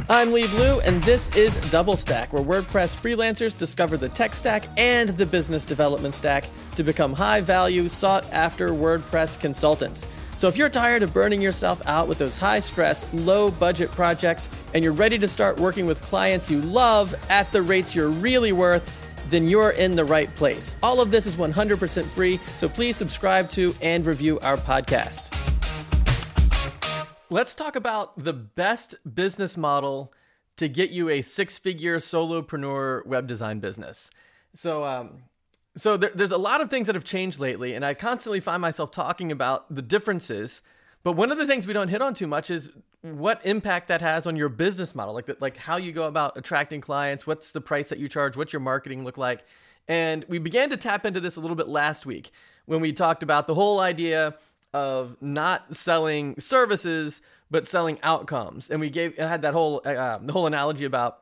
I'm Lee Blue, and this is Double Stack, where WordPress freelancers discover the tech stack and the business development stack to become high-value, sought-after WordPress consultants. So if you're tired of burning yourself out with those high-stress, low-budget projects, and you're ready to start working with clients you love at the rates you're really worth, then you're in the right place. All of this is 100% free, so please subscribe to and review our podcast. Let's talk about the best business model to get you a six-figure solopreneur web design business. So there's a lot of things that have changed lately, and I constantly find myself talking about the differences. But one of the things we don't hit on too much is what impact that has on your business model, like how you go about attracting clients, what's the price that you charge, what's your marketing look like. And we began to tap into this a little bit last week when we talked about the whole idea of not selling services, but selling outcomes. And had that whole the whole analogy about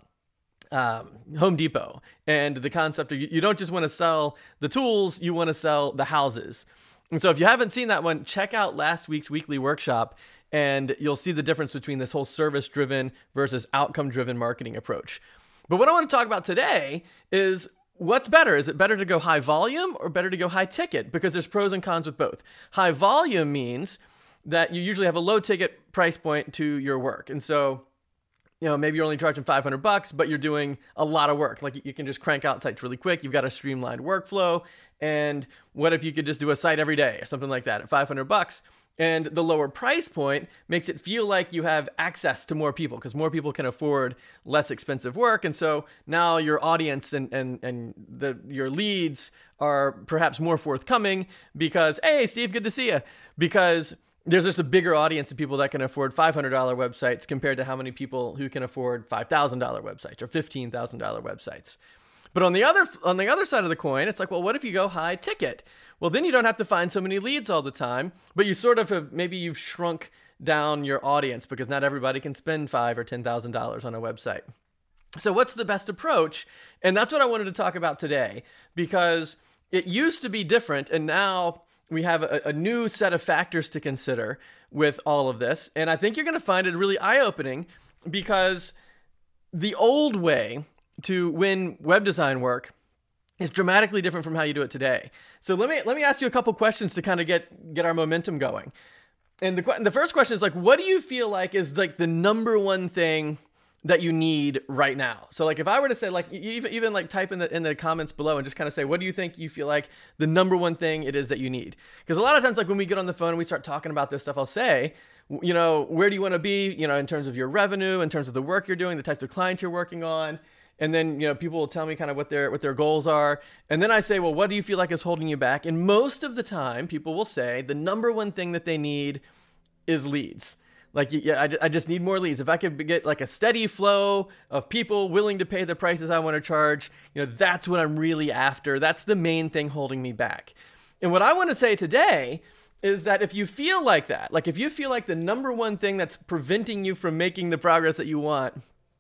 Home Depot and the concept of you don't just want to sell the tools, you want to sell the houses. And so if you haven't seen that one, check out last week's weekly workshop and you'll see the difference between this whole service-driven versus outcome-driven marketing approach. But what I want to talk about today is what's better? Is it better to go high volume or better to go high ticket? Because there's pros and cons with both. High volume means that you usually have a low ticket price point to your work. And so, maybe you're only charging $500, but you're doing a lot of work. Like you can just crank out sites really quick. You've got a streamlined workflow. And what if you could just do a site every day or something like that at $500? And the lower price point makes it feel like you have access to more people because more people can afford less expensive work. And so now your audience and your leads are perhaps more forthcoming because, hey, Steve, good to see you. Because there's just a bigger audience of people that can afford $500 websites compared to how many people who can afford $5,000 websites or $15,000 websites. But on the other side of the coin, it's like, well, what if you go high ticket? Well, then you don't have to find so many leads all the time, but you sort of maybe you've shrunk down your audience because not everybody can spend $5,000 or $10,000 on a website. So what's the best approach? And that's what I wanted to talk about today because it used to be different, and now we have a new set of factors to consider with all of this. And I think you're going to find it really eye-opening because the old way to win web design work is dramatically different from how you do it today. So let me ask you a couple questions to kind of get our momentum going. And the first question is like, what do you feel like is like the number one thing that you need right now? So like if I were to say like even like type in the comments below and just kind of say, what do you think you feel like the number one thing it is that you need? Because a lot of times like when we get on the phone and we start talking about this stuff, I'll say, where do you want to be, in terms of your revenue, in terms of the work you're doing, the types of clients you're working on. And then, people will tell me kind of what their goals are. And then I say, well, what do you feel like is holding you back? And most of the time people will say the number one thing that they need is leads. Like, yeah, I just need more leads. If I could get like a steady flow of people willing to pay the prices I want to charge, that's what I'm really after. That's the main thing holding me back. And what I want to say today is that if you feel like that, like if you feel like the number one thing that's preventing you from making the progress that you want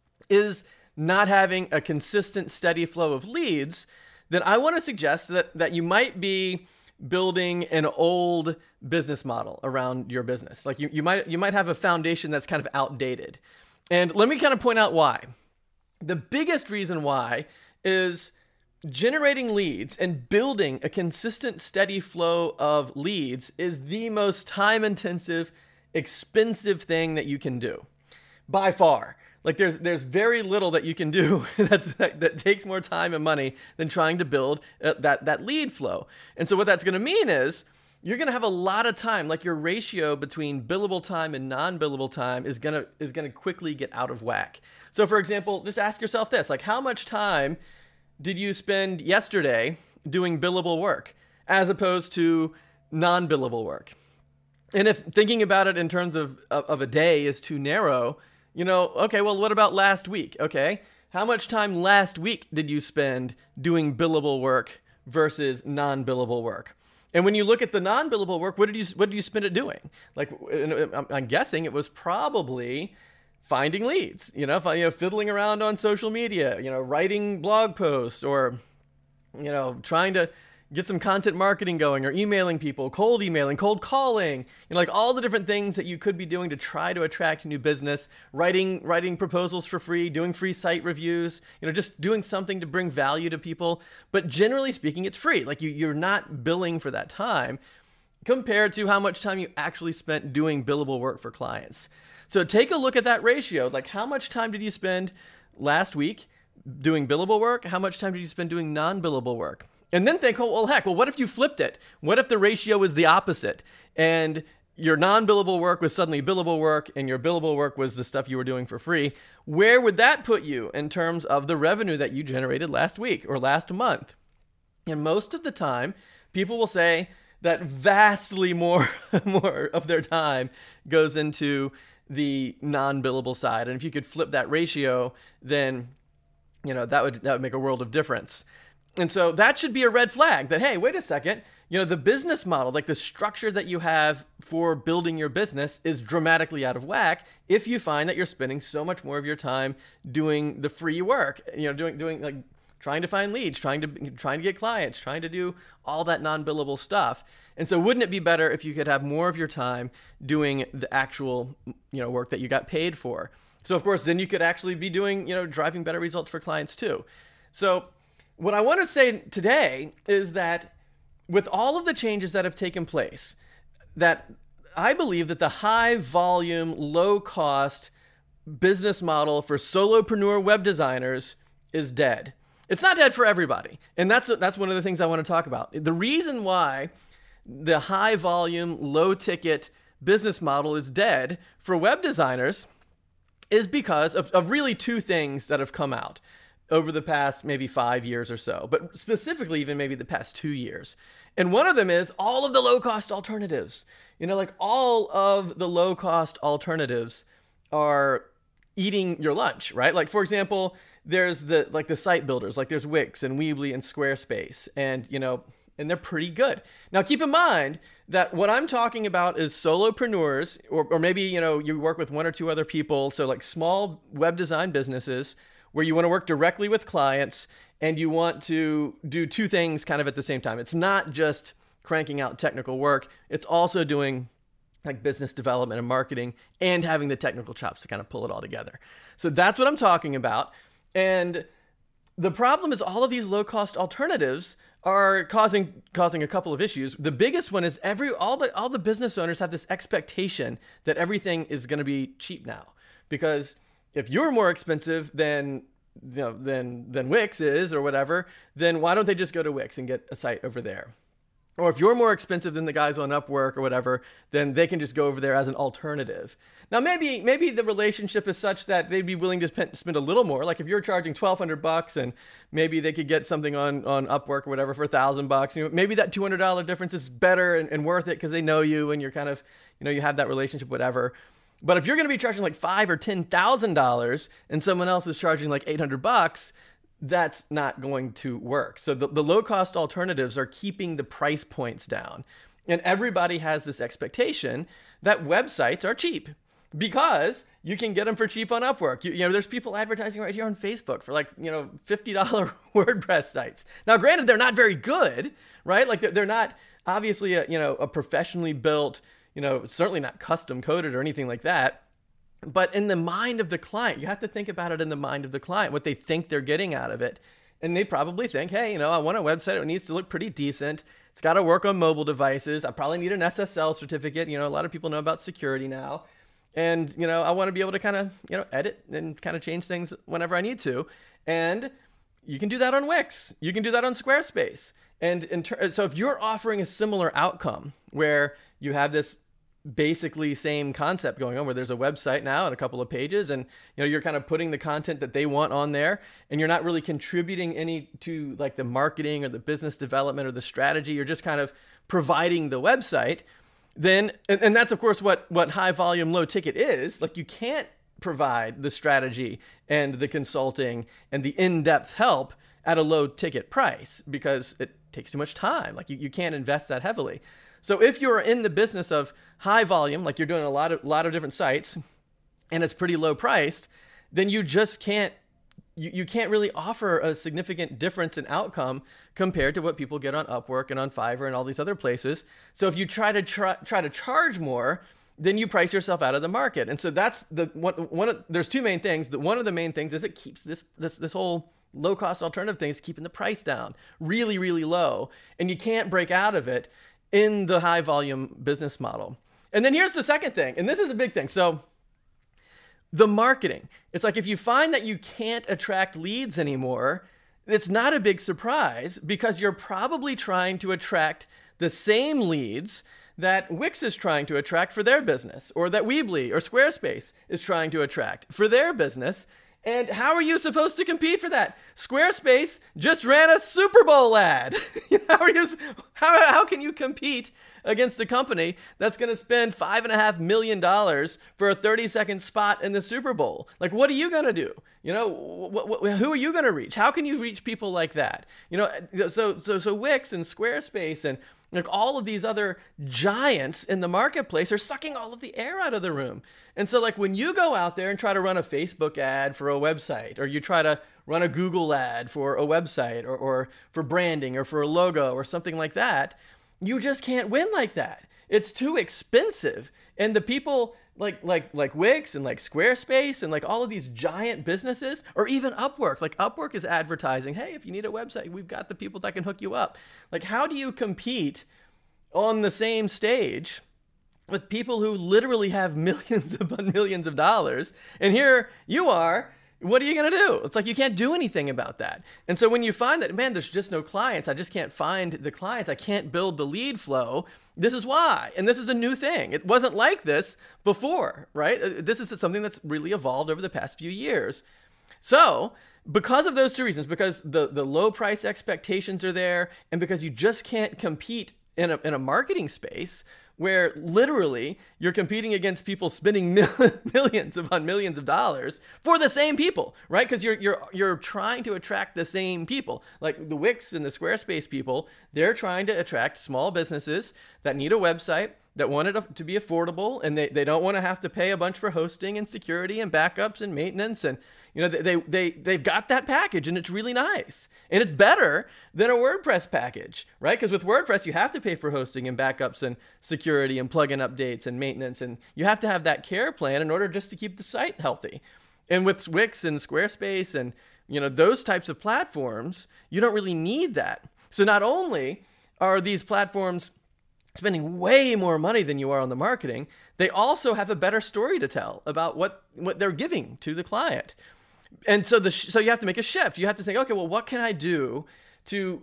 is not having a consistent, steady flow of leads, then I want to suggest that you might be building an old business model around your business. Like you might have a foundation that's kind of outdated. And let me kind of point out why. The biggest reason why is generating leads and building a consistent, steady flow of leads is the most time-intensive, expensive thing that you can do by far. Like there's very little that you can do that takes more time and money than trying to build that lead flow. And so what that's going to mean is you're going to have a lot of time, like your ratio between billable time and non-billable time is going to quickly get out of whack. So for example, just ask yourself this, like how much time did you spend yesterday doing billable work as opposed to non-billable work? And if thinking about it in terms of a day is too narrow, okay, well, what about last week? Okay, how much time last week did you spend doing billable work versus non-billable work? And when you look at the non-billable work, what did you spend it doing? Like, I'm guessing it was probably finding leads, fiddling around on social media, writing blog posts or, trying to, get some content marketing going, or emailing people, cold emailing, cold calling, like all the different things that you could be doing to try to attract new business, writing proposals for free, doing free site reviews, just doing something to bring value to people. But generally speaking, it's free. Like you're not billing for that time compared to how much time you actually spent doing billable work for clients. So take a look at that ratio. Like, how much time did you spend last week doing billable work? How much time did you spend doing non-billable work? And then think, what if you flipped it? What if the ratio was the opposite and your non-billable work was suddenly billable work and your billable work was the stuff you were doing for free? Where would that put you in terms of the revenue that you generated last week or last month? And most of the time, people will say that vastly more of their time goes into the non-billable side. And if you could flip that ratio, then that would make a world of difference. And so that should be a red flag that, hey, wait a second, the business model, like the structure that you have for building your business is dramatically out of whack if you find that you're spending so much more of your time doing the free work, doing like trying to find leads, trying to get clients, trying to do all that non-billable stuff. And so wouldn't it be better if you could have more of your time doing the actual, work that you got paid for? So of course, then you could actually be doing, driving better results for clients too. So what I want to say today is that with all of the changes that have taken place, that I believe that the high volume, low cost business model for solopreneur web designers is dead. It's not dead for everybody. And that's one of the things I want to talk about. The reason why the high volume, low ticket business model is dead for web designers is because of really two things that have come out over the past maybe 5 years or so, but specifically even maybe the past 2 years. And one of them is all of the low-cost alternatives. Like all of the low-cost alternatives are eating your lunch, right? Like, for example, there's the site builders, like there's Wix and Weebly and Squarespace, and and they're pretty good. Now, keep in mind that what I'm talking about is solopreneurs, or maybe, you work with one or two other people. So like small web design businesses where you want to work directly with clients and you want to do two things kind of at the same time. It's not just cranking out technical work. It's also doing like business development and marketing and having the technical chops to kind of pull it all together. So that's what I'm talking about. And the problem is all of these low-cost alternatives are causing a couple of issues. The biggest one is all the business owners have this expectation that everything is going to be cheap now, because if you're more expensive than Wix is or whatever, then why don't they just go to Wix and get a site over there? Or if you're more expensive than the guys on Upwork or whatever, then they can just go over there as an alternative. Now, maybe the relationship is such that they'd be willing to spend a little more. Like if you're charging $1,200 and maybe they could get something on Upwork or whatever for $1,000, maybe that $200 difference is better and worth it because they know you and you're kind of, you have that relationship, whatever. But if you're going to be charging like $5,000 or $10,000 and someone else is charging like $800, that's not going to work. So the low-cost alternatives are keeping the price points down. And everybody has this expectation that websites are cheap because you can get them for cheap on Upwork. There's people advertising right here on Facebook for like, $50 WordPress sites. Now, granted, they're not very good, right? Like they're not obviously a professionally built, certainly not custom coded or anything like that. But in the mind of the client, you have to think about it in the mind of the client, what they think they're getting out of it. And they probably think, hey, I want a website. It needs to look pretty decent. It's got to work on mobile devices. I probably need an SSL certificate. A lot of people know about security now. And, I want to be able to kind of, edit and kind of change things whenever I need to. And you can do that on Wix. You can do that on Squarespace. And so if you're offering a similar outcome where you have this basically same concept going on, where there's a website now and a couple of pages, and you're kind of putting the content that they want on there, and you're not really contributing any to like the marketing or the business development or the strategy, you're just kind of providing the website, then and that's of course what high volume low ticket is. Like you can't provide the strategy and the consulting and the in-depth help at a low ticket price because it takes too much time. Like you can't invest that heavily. So if you're in the business of high volume, like you're doing a lot of different sites, and it's pretty low priced, then you just can't you can't really offer a significant difference in outcome compared to what people get on Upwork and on Fiverr and all these other places. So if you try to charge more, then you price yourself out of the market. And so that's the one. There's two main things. One of the main things is it keeps this whole low cost alternative thing is keeping the price down really, really low, and you can't break out of it in the high volume business model. And then here's the second thing, and this is a big thing. So the marketing. It's like if you find that you can't attract leads anymore, it's not a big surprise because you're probably trying to attract the same leads that Wix is trying to attract for their business, or that Weebly or Squarespace is trying to attract for their business. And how are you supposed to compete for that? Squarespace just ran a Super Bowl ad. How can you compete against a company that's going to spend $5.5 million for a 30-second spot in the Super Bowl? Like, what are you going to do? Who are you going to reach? How can you reach people like that? So Wix and Squarespace and like all of these other giants in the marketplace are sucking all of the air out of the room. And so like when you go out there and try to run a Facebook ad for a website, or you try to run a Google ad for a website, or for branding or for a logo or something like that, you just can't win like that. It's too expensive. And the people like Wix and like Squarespace and like all of these giant businesses, or even Upwork. Like Upwork is advertising, hey, if you need a website, we've got the people that can hook you up. Like, how do you compete on the same stage with people who literally have millions upon millions of dollars? And here you are. What are you going to do? It's like you can't do anything about that. And so when you find that, man, there's just no clients, I just can't find the clients, I can't build the lead flow, this is why. And this is a new thing. It wasn't like this before, right? This is something that's really evolved over the past few years. So because of those two reasons, because the low price expectations are there, and because you just can't compete in a marketing space where literally you're competing against people spending millions upon millions of dollars for the same people, right? Because you're trying to attract the same people. Like the Wix and the Squarespace people, they're trying to attract small businesses that need a website, that want it to be affordable, and they don't want to have to pay a bunch for hosting and security and backups and maintenance. And they've got that package, and it's really nice. And it's better than a WordPress package, right? Because with WordPress, you have to pay for hosting and backups and security and plugin updates and maintenance. And you have to have that care plan in order just to keep the site healthy. And with Wix and Squarespace and those types of platforms, you don't really need that. So not only are these platforms spending way more money than you are on the marketing, they also have a better story to tell about what they're giving to the client. And so so you have to make a shift. You have to say, okay, well, what can I do to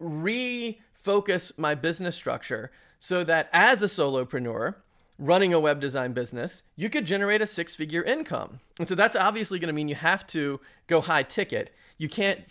refocus my business structure so that as a solopreneur running a web design business, you could generate a 6-figure income? And so that's obviously going to mean you have to go high ticket. You can't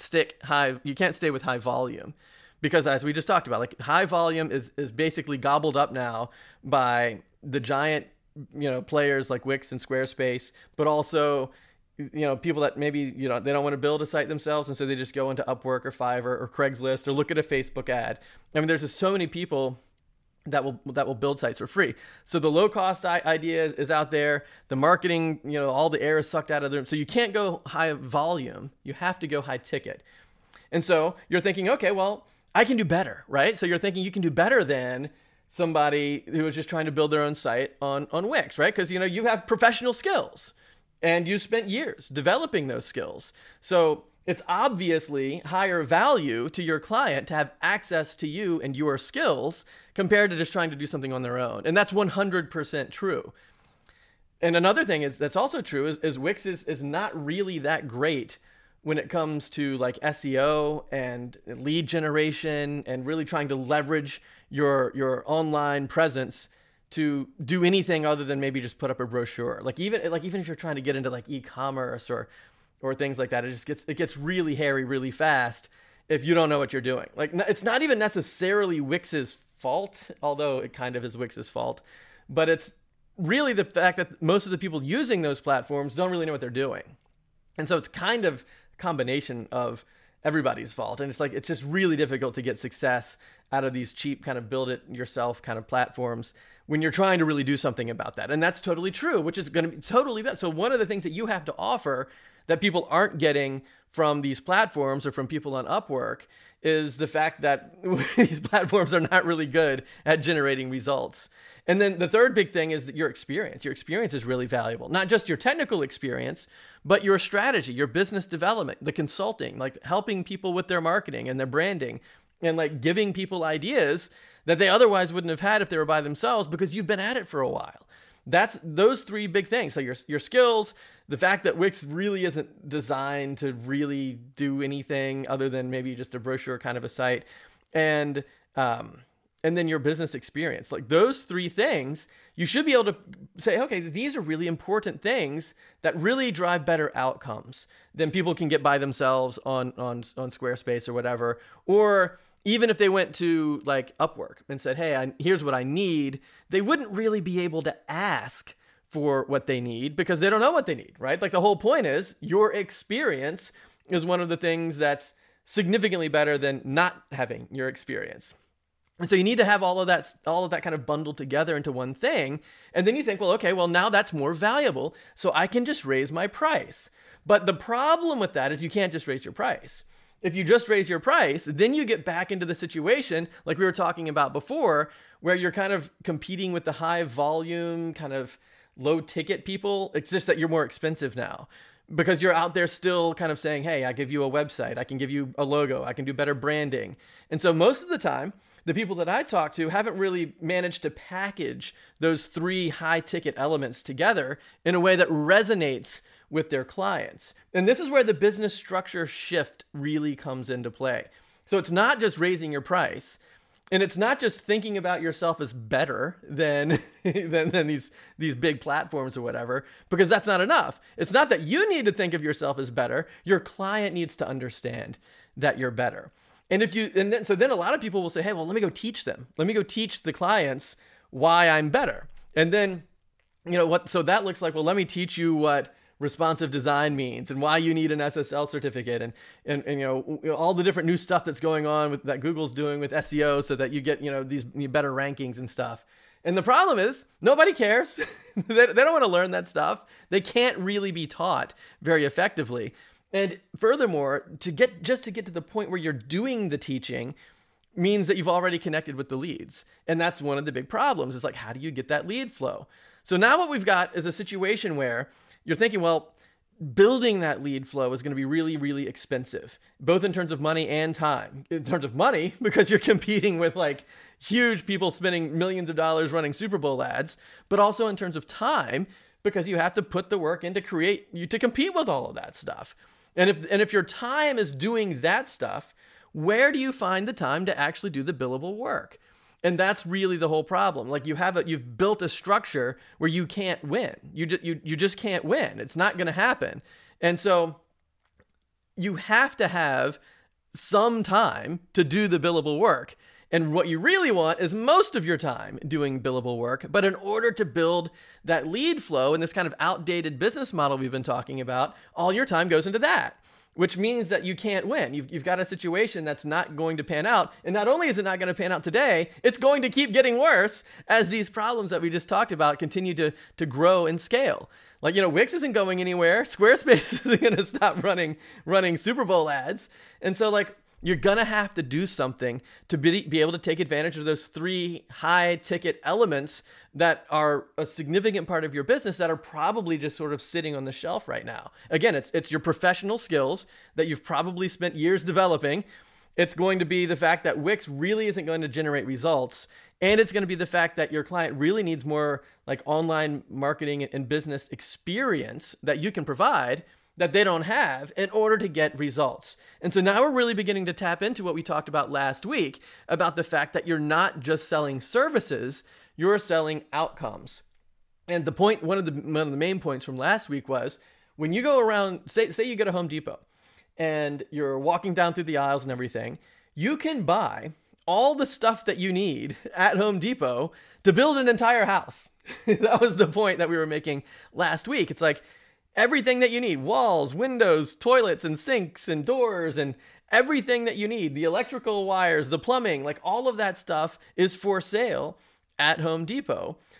stay with high volume. Because as we just talked about, like high volume is basically gobbled up now by the giant, players like Wix and Squarespace, but also, people that maybe, they don't want to build a site themselves. And so they just go into Upwork or Fiverr or Craigslist or look at a Facebook ad. I mean, there's just so many people that will build sites for free. So the low cost idea is out there. The marketing, all the air is sucked out of the room. So you can't go high volume. You have to go high ticket. And so you're thinking, okay, well, I can do better, right? So you're thinking you can do better than somebody who is just trying to build their own site on Wix, right? Because, you have professional skills and you spent years developing those skills. So it's obviously higher value to your client to have access to you and your skills compared to just trying to do something on their own. And that's 100% true. And another thing that's also true is Wix is not really that great when it comes to like SEO and lead generation and really trying to leverage your online presence to do anything other than maybe just put up a brochure. Like even if you're trying to get into like e-commerce or things like that, it gets really hairy really fast if you don't know what you're doing. Like it's not even necessarily Wix's fault, although it kind of is Wix's fault, but it's really the fact that most of the people using those platforms don't really know what they're doing. And so it's kind of combination of everybody's fault. And it's just really difficult to get success out of these cheap kind of build it yourself kind of platforms when you're trying to really do something about that. And that's totally true, which is going to be totally bad. So one of the things that you have to offer that people aren't getting from these platforms or from people on Upwork is the fact that these platforms are not really good at generating results. And then the third big thing is that your experience. Your experience is really valuable. Not just your technical experience, but your strategy, your business development, the consulting, like helping people with their marketing and their branding, and like giving people ideas that they otherwise wouldn't have had if they were by themselves because you've been at it for a while. That's those three big things. So your skills, the fact that Wix really isn't designed to really do anything other than maybe just a brochure kind of a site, and then your business experience. Like those three things, you should be able to say, okay, these are really important things that really drive better outcomes than people can get by themselves on Squarespace or whatever. Or even if they went to like Upwork and said, hey, here's what I need, they wouldn't really be able to ask for what they need because they don't know what they need, right? Like the whole point is your experience is one of the things that's significantly better than not having your experience. And so you need to have all of that kind of bundled together into one thing. And then you think, well, okay, well, now that's more valuable, so I can just raise my price. But the problem with that is you can't just raise your price. If you just raise your price, then you get back into the situation like we were talking about before, where you're kind of competing with the high volume, kind of low ticket people. It's just that you're more expensive now because you're out there still kind of saying, hey, I give you a website, I can give you a logo, I can do better branding. And so most of the time, the people that I talk to haven't really managed to package those three high ticket elements together in a way that resonates with their clients. And this is where the business structure shift really comes into play. So it's not just raising your price, and it's not just thinking about yourself as better than these big platforms or whatever, because that's not enough. It's not that you need to think of yourself as better. Your client needs to understand that you're better. And then a lot of people will say, hey, well, let me go teach them. Let me go teach the clients why I'm better. And then, so that looks like, well, let me teach you what responsive design means and why you need an SSL certificate and all the different new stuff that's going on that Google's doing with SEO so that you get, these better rankings and stuff. And the problem is nobody cares. They don't want to learn that stuff. They can't really be taught very effectively. And furthermore, to get to the point where you're doing the teaching means that you've already connected with the leads. And that's one of the big problems. It's like, how do you get that lead flow? So now what we've got is a situation where you're thinking, well, building that lead flow is going to be really, really expensive, both in terms of money and time. In terms of money, because you're competing with like huge people spending millions of dollars running Super Bowl ads, but also in terms of time, because you have to put the work in to compete with all of that stuff. And if your time is doing that stuff, where do you find the time to actually do the billable work? And that's really the whole problem. Like you've built a structure where you can't win. You just can't win. It's not going to happen. And so you have to have some time to do the billable work. And what you really want is most of your time doing billable work. But in order to build that lead flow and this kind of outdated business model we've been talking about, all your time goes into that, which means that you can't win. You've got a situation that's not going to pan out. And not only is it not going to pan out today, it's going to keep getting worse as these problems that we just talked about continue to grow and scale. Like, Wix isn't going anywhere. Squarespace isn't going to stop running Super Bowl ads. And so like, you're going to have to do something to be able to take advantage of those three high ticket elements that are a significant part of your business that are probably just sort of sitting on the shelf right now. Again, it's your professional skills that you've probably spent years developing. It's going to be the fact that Wix really isn't going to generate results. And it's going to be the fact that your client really needs more like online marketing and business experience that you can provide that they don't have in order to get results. And so now we're really beginning to tap into what we talked about last week about the fact that you're not just selling services, you're selling outcomes. And the point, one of the main points from last week was when you go around, say you go to Home Depot and you're walking down through the aisles and everything, you can buy all the stuff that you need at Home Depot to build an entire house. That was the point that we were making last week. It's like, everything that you need, walls, windows, toilets, and sinks, and doors, and everything that you need, the electrical wires, the plumbing, like all of that stuff is for sale at Home Depot.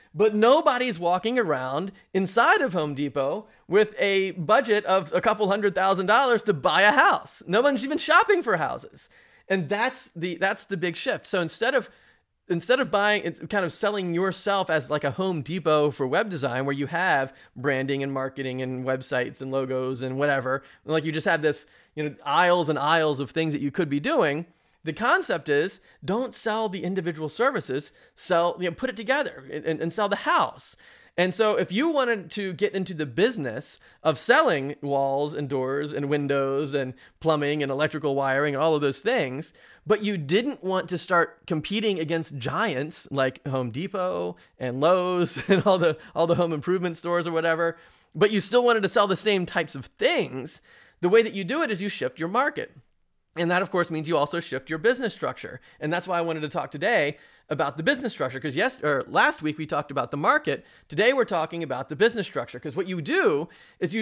But nobody's walking around inside of Home Depot with a budget of a couple $100,000 to buy a house. No one's even shopping for houses. And that's the big shift. So instead of buying, kind of selling yourself as like a Home Depot for web design, where you have branding and marketing and websites and logos and whatever, like you just have this, aisles and aisles of things that you could be doing. The concept is, don't sell the individual services, put it together and sell the house. And so if you wanted to get into the business of selling walls and doors and windows and plumbing and electrical wiring and all of those things, but you didn't want to start competing against giants like Home Depot and Lowe's and all the home improvement stores or whatever, but you still wanted to sell the same types of things, the way that you do it is you shift your market. And that, of course, means you also shift your business structure. And that's why I wanted to talk today about the business structure, because last week we talked about the market. Today we're talking about the business structure, because what you do is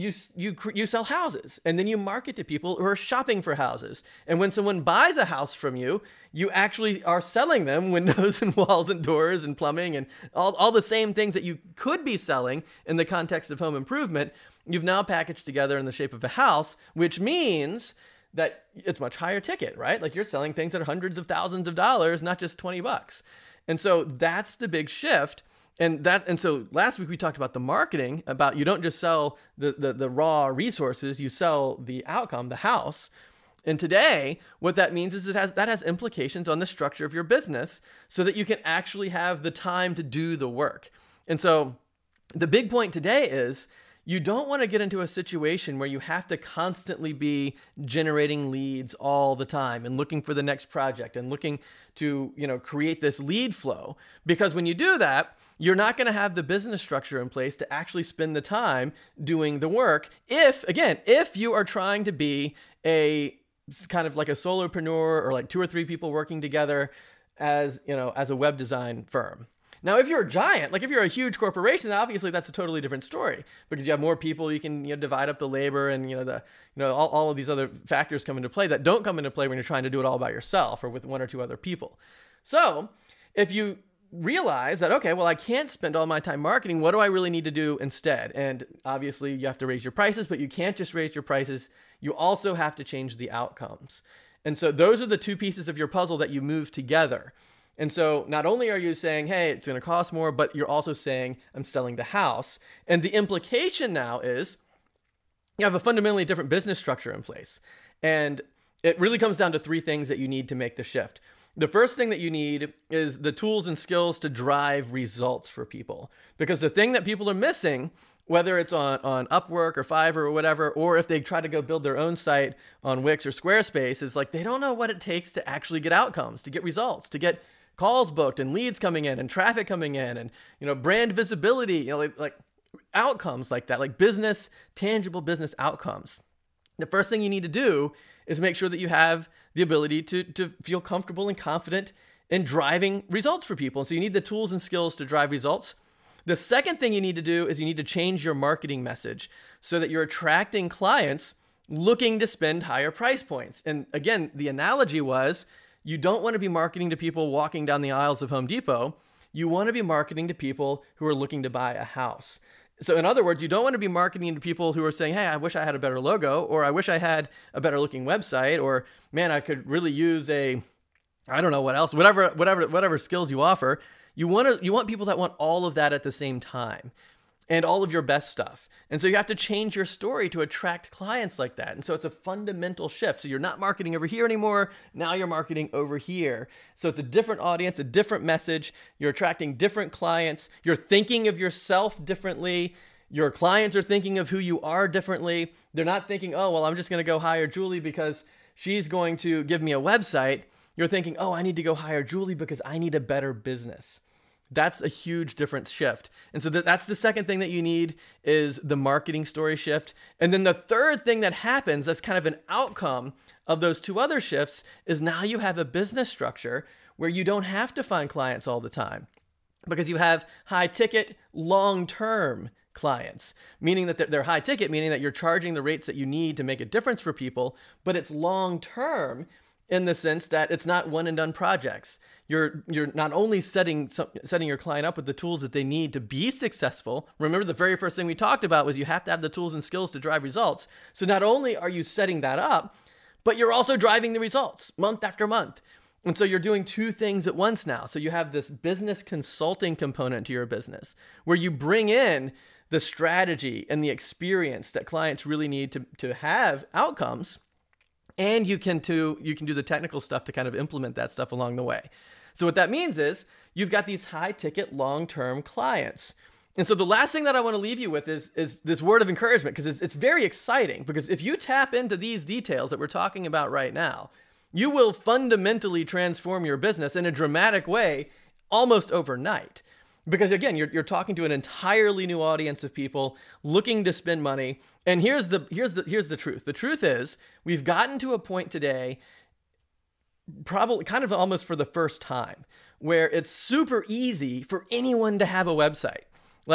you sell houses, and then you market to people who are shopping for houses. And when someone buys a house from you, you actually are selling them windows and walls and doors and plumbing and all the same things that you could be selling in the context of home improvement. You've now packaged together in the shape of a house, which means that it's much higher ticket, right? Like you're selling things that are hundreds of thousands of dollars, not just $20. And so that's the big shift. And so last week we talked about the marketing, about you don't just sell the raw resources, you sell the outcome, the house. And today, what that means is that has implications on the structure of your business so that you can actually have the time to do the work. And so the big point today is, you don't want to get into a situation where you have to constantly be generating leads all the time and looking for the next project and looking to, create this lead flow. Because when you do that, you're not going to have the business structure in place to actually spend the time doing the work. If you are trying to be a kind of like a solopreneur or like 2 or 3 people working together as a web design firm. Now, if you're a giant, like if you're a huge corporation, obviously that's a totally different story, because you have more people, you can divide up the labor, and all of these other factors come into play that don't come into play when you're trying to do it all by yourself or with 1 or 2 other people. So if you realize that, okay, well, I can't spend all my time marketing, what do I really need to do instead? And obviously you have to raise your prices, but you can't just raise your prices. You also have to change the outcomes. And so those are the 2 pieces of your puzzle that you move together. And so not only are you saying, hey, it's going to cost more, but you're also saying, I'm selling the house. And the implication now is you have a fundamentally different business structure in place. And it really comes down to 3 things that you need to make the shift. The first thing that you need is the tools and skills to drive results for people. Because the thing that people are missing, whether it's on Upwork or Fiverr or whatever, or if they try to go build their own site on Wix or Squarespace, is like they don't know what it takes to actually get outcomes, to get results, to get calls booked and leads coming in and traffic coming in and, brand visibility, like outcomes like that, like tangible business outcomes. The first thing you need to do is make sure that you have the ability to feel comfortable and confident in driving results for people. And so you need the tools and skills to drive results. The second thing you need to do is you need to change your marketing message so that you're attracting clients looking to spend higher price points. And again, the analogy was, you don't want to be marketing to people walking down the aisles of Home Depot. You want to be marketing to people who are looking to buy a house. So in other words, you don't want to be marketing to people who are saying, hey, I wish I had a better logo, or I wish I had a better looking website, or man, I could really use I don't know what else, whatever skills you offer. You want people that want all of that at the same time and all of your best stuff. And so you have to change your story to attract clients like that. And so it's a fundamental shift. So you're not marketing over here anymore. Now you're marketing over here. So it's a different audience, a different message. You're attracting different clients. You're thinking of yourself differently. Your clients are thinking of who you are differently. They're not thinking, oh, well, I'm just going to go hire Julie because she's going to give me a website. You're thinking, oh, I need to go hire Julie because I need a better business. That's a huge difference shift. And so that's the second thing that you need, is the marketing story shift. And then the third thing that happens that's kind of an outcome of those 2 other shifts is now you have a business structure where you don't have to find clients all the time, because you have high ticket, long-term clients, meaning that they're high ticket, meaning that you're charging the rates that you need to make a difference for people, but it's long-term. in the sense that it's not one and done projects. You're not only setting your client up with the tools that they need to be successful. Remember, the very first thing we talked about was you have to have the tools and skills to drive results. So not only are you setting that up, but you're also driving the results month after month. And so you're doing two things at once now. So you have this business consulting component to your business where you bring in the strategy and the experience that clients really need to have outcomes. And you can do the technical stuff to kind of implement that stuff along the way. So what that means is you've got these high ticket, long-term clients. And so the last thing that I want to leave you with is this word of encouragement, because it's very exciting, because if you tap into these details that we're talking about right now, you will fundamentally transform your business in a dramatic way almost overnight. Because again, you're talking to an entirely new audience of people looking to spend money. And here's the truth. The truth is we've gotten to a point today, probably kind of almost for the first time, where it's super easy for anyone to have a website.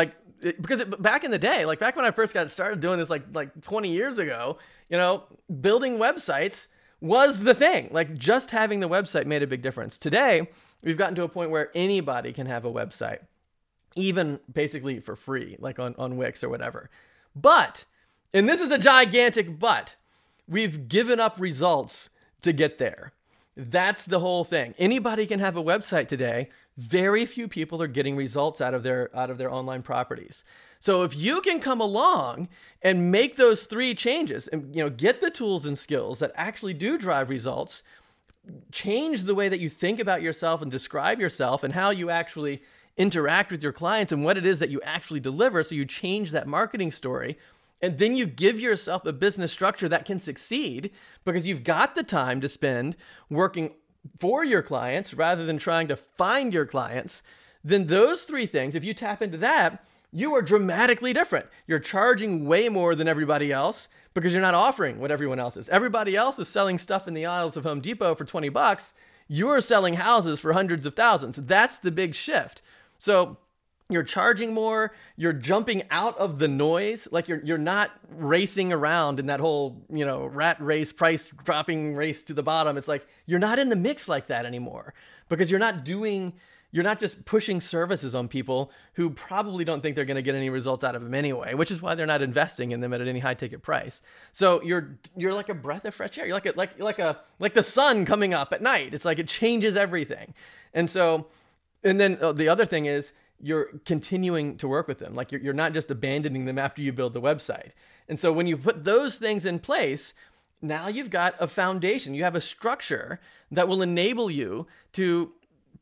Back in the day, like back when I first got started doing this like 20 years ago, building websites was the thing. Like just having the website made a big difference. Today, we've gotten to a point where anybody can have a website, even basically for free, like on Wix or whatever. But, and this is a gigantic but, we've given up results to get there. That's the whole thing. Anybody can have a website today. Very few people are getting results out of their online properties. So if you can come along and make those three changes and get the tools and skills that actually do drive results, change the way that you think about yourself and describe yourself and how you actually interact with your clients and what it is that you actually deliver, so you change that marketing story, and then you give yourself a business structure that can succeed because you've got the time to spend working for your clients rather than trying to find your clients, then those three things, if you tap into that, you are dramatically different. You're charging way more than everybody else because you're not offering what everyone else is. Everybody else is selling stuff in the aisles of Home Depot for $20. You're selling houses for hundreds of thousands. That's the big shift. So you're charging more, you're jumping out of the noise, like you're not racing around in that whole, rat race, price dropping race to the bottom. It's like you're not in the mix like that anymore because you're not just pushing services on people who probably don't think they're going to get any results out of them anyway, which is why they're not investing in them at any high ticket price. So you're like a breath of fresh air. You're like the sun coming up at night. It's like it changes everything. And then the other thing is you're continuing to work with them. Like you're not just abandoning them after you build the website. And so when you put those things in place, now you've got a foundation. You have a structure that will enable you to,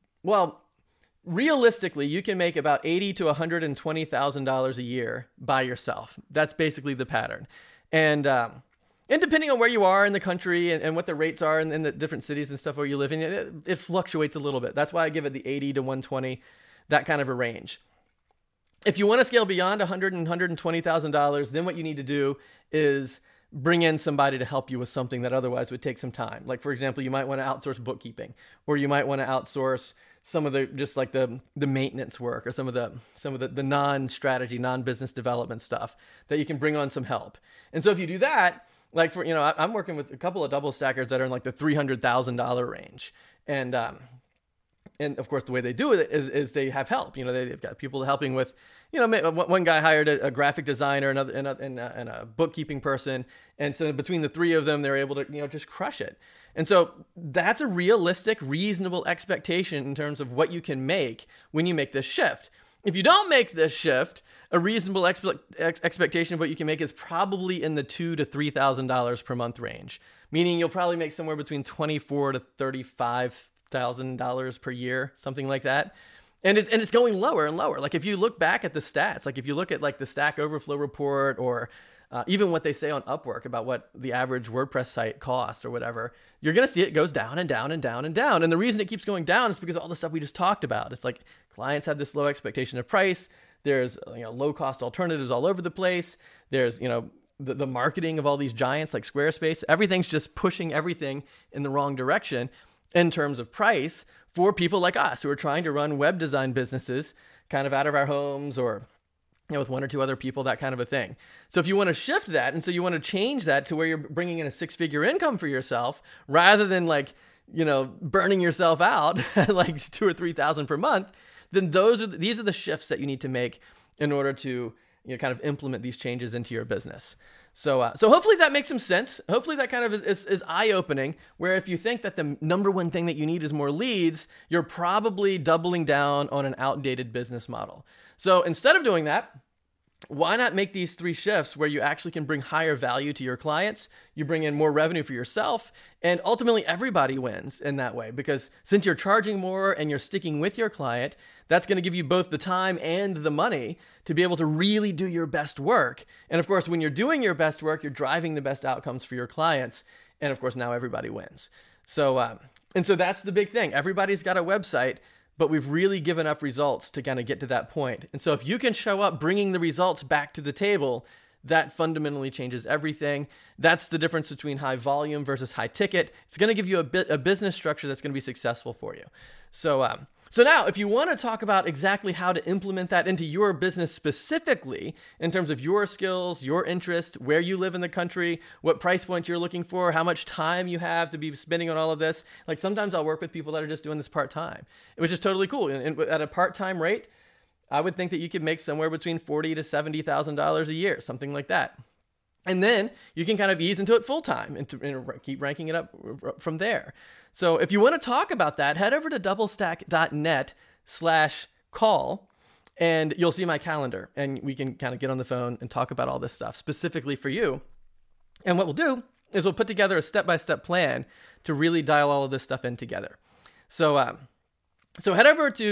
realistically, you can make about $80,000 to $120,000 a year by yourself. That's basically the pattern. And depending on where you are in the country and what the rates are in the different cities and stuff where you live in, it fluctuates a little bit. That's why I give it the 80 to 120, that kind of a range. If you want to scale beyond $100,000 and $120,000, then what you need to do is bring in somebody to help you with something that otherwise would take some time. Like, for example, you might want to outsource bookkeeping, or you might want to outsource some of the maintenance work, or some of the non-strategy, non-business development stuff that you can bring on some help. And so if you do that, like I'm working with a couple of double stackers that are in like the $300,000 range. And of course, the way they do it is they have help. They've got people helping with, one guy hired a graphic designer, and a bookkeeping person. And so between the three of them, they're able to, just crush it. And so that's a realistic, reasonable expectation in terms of what you can make when you make this shift. If you don't make this shift, a reasonable expectation of what you can make is probably in the $2,000 to $3,000 per month range, meaning you'll probably make somewhere between $24,000 to $35,000 per year, something like that. And it's going lower and lower. Like if you look back at the stats, like if you look at like the Stack Overflow report, or even what they say on Upwork about what the average WordPress site costs or whatever, you're going to see it goes down and down and down and down. And the reason it keeps going down is because of all the stuff we just talked about. It's like clients have this low expectation of price. There's low cost alternatives all over the place. There's the marketing of all these giants like Squarespace. Everything's just pushing everything in the wrong direction in terms of price for people like us who are trying to run web design businesses kind of out of our homes, or with one or two other people, that kind of a thing. So if you want to shift that, and so you want to change that to where you're bringing in a 6-figure income for yourself, rather than burning yourself out like 2,000 or 3,000 per month, then these are the shifts that you need to make in order to kind of implement these changes into your business. So hopefully that makes some sense. Hopefully that kind of is eye-opening, where if you think that the number one thing that you need is more leads, you're probably doubling down on an outdated business model. So instead of doing that, why not make these 3 shifts where you actually can bring higher value to your clients, you bring in more revenue for yourself, and ultimately everybody wins in that way, because since you're charging more and you're sticking with your client, that's going to give you both the time and the money to be able to really do your best work. And of course, when you're doing your best work, you're driving the best outcomes for your clients. And of course, now everybody wins. So that's the big thing. Everybody's got a website, but we've really given up results to kind of get to that point. And so if you can show up bringing the results back to the table, that fundamentally changes everything. That's the difference between high volume versus high ticket. It's going to give you a business structure that's going to be successful for you. So now, if you want to talk about exactly how to implement that into your business specifically, in terms of your skills, your interest, where you live in the country, what price point you're looking for, how much time you have to be spending on all of this, like sometimes I'll work with people that are just doing this part-time, which is totally cool. And at a part-time rate, I would think that you could make somewhere between $40,000 to $70,000 a year, something like that. And then you can kind of ease into it full-time and keep ranking it up from there. So if you want to talk about that, head over to doublestack.net/call, and you'll see my calendar, and we can kind of get on the phone and talk about all this stuff specifically for you. And what we'll do is we'll put together a step-by-step plan to really dial all of this stuff in together. So head over to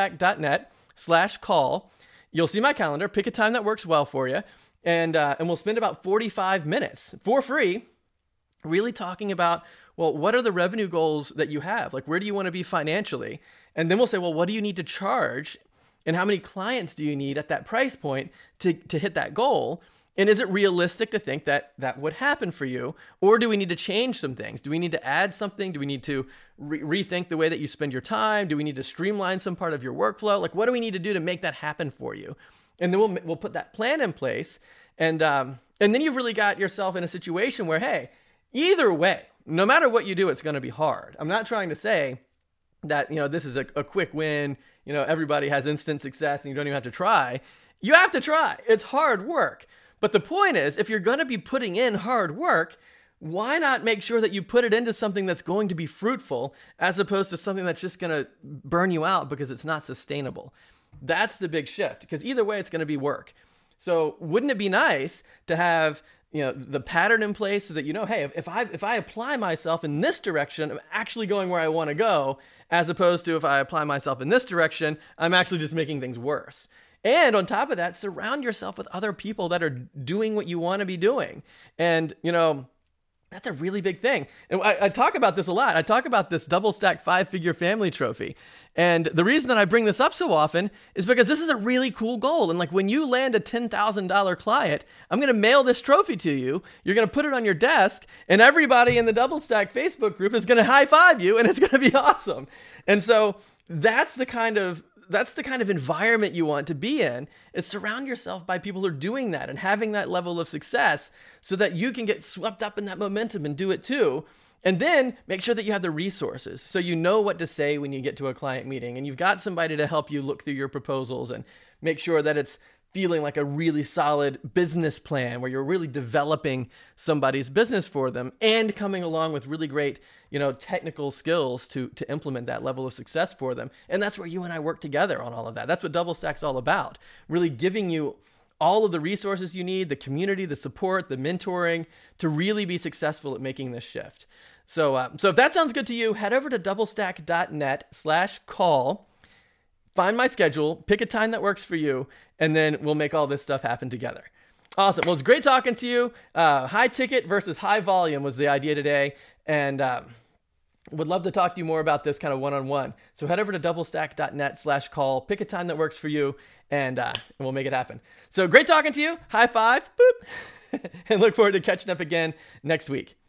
doublestack.net/call. You'll see my calendar, pick a time that works well for you, and we'll spend about 45 minutes for free really talking about, well, what are the revenue goals that you have? Like, where do you want to be financially? And then we'll say, well, what do you need to charge? And how many clients do you need at that price point to hit that goal? And is it realistic to think that that would happen for you? Or do we need to change some things? Do we need to add something? Do we need to rethink the way that you spend your time? Do we need to streamline some part of your workflow? Like, what do we need to do to make that happen for you? And then we'll put that plan in place. And then you've really got yourself in a situation where, hey, either way, no matter what you do, it's going to be hard. I'm not trying to say that, this is a quick win. Everybody has instant success and you don't even have to try. You have to try. It's hard work. But the point is, if you're going to be putting in hard work, why not make sure that you put it into something that's going to be fruitful as opposed to something that's just going to burn you out because it's not sustainable? That's the big shift, because either way, it's going to be work. So wouldn't it be nice to have the pattern in place so that hey, if I apply myself in this direction, I'm actually going where I want to go, as opposed to if I apply myself in this direction, I'm actually just making things worse. And on top of that, surround yourself with other people that are doing what you want to be doing. And, that's a really big thing. And I talk about this a lot. I talk about this double stack 5-figure family trophy. And the reason that I bring this up so often is because this is a really cool goal. And like when you land a $10,000 client, I'm going to mail this trophy to you. You're going to put it on your desk, and everybody in the Double Stack Facebook group is going to high five you, and it's going to be awesome. And so that's the kind of environment you want to be in, is surround yourself by people who are doing that and having that level of success so that you can get swept up in that momentum and do it too. And then make sure that you have the resources so you know what to say when you get to a client meeting, and you've got somebody to help you look through your proposals and make sure that it's feeling like a really solid business plan where you're really developing somebody's business for them and coming along with really great, technical skills to implement that level of success for them. And that's where you and I work together on all of that. That's what Double Stack's all about. Really giving you all of the resources you need, the community, the support, the mentoring to really be successful at making this shift. So if that sounds good to you, head over to doublestack.net/call. Find my schedule, pick a time that works for you, and then we'll make all this stuff happen together. Awesome. Well, it's great talking to you. High ticket versus high volume was the idea today, and would love to talk to you more about this kind of one-on-one. So head over to doublestack.net/call, pick a time that works for you, and we'll make it happen. So great talking to you. High five. Boop. And look forward to catching up again next week.